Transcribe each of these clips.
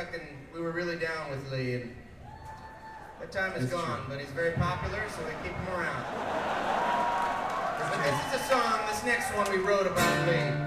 we were really down with Lee, and that time is gone, but he's very popular, so we keep him around. But this is a song, this next one we wrote about Lee.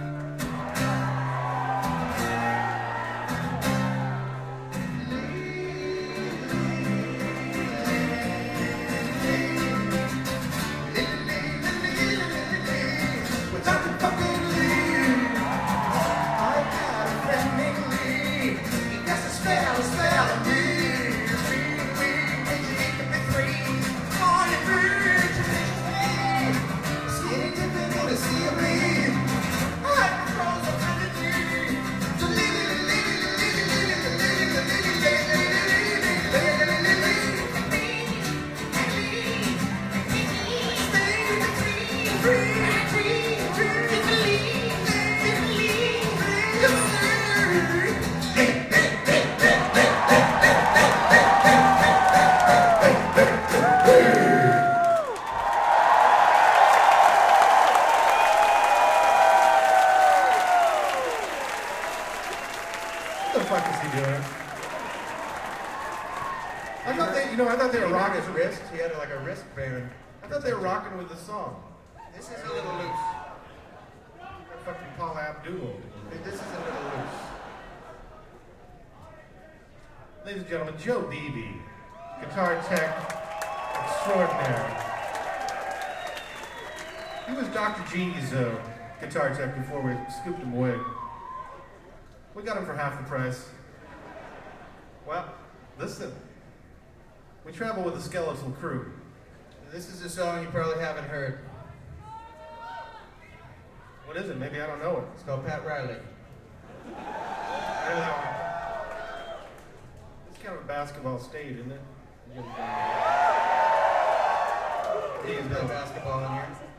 I thought they were rocking his wrist. He had like a wristband. I thought they were rocking with the song. This is a little loose. Fucking Paul Abdul. This is a little loose. Ladies and gentlemen, Joe Beebe, guitar tech extraordinaire. He was Dr. G's guitar tech before we scooped him away. We got him for half the price. Well, listen. We travel with a skeletal crew. This is a song you probably haven't heard. What is it? Maybe I don't know it. It's called Pat Riley. It's kind of a basketball stage, isn't it? There's no basketball in here.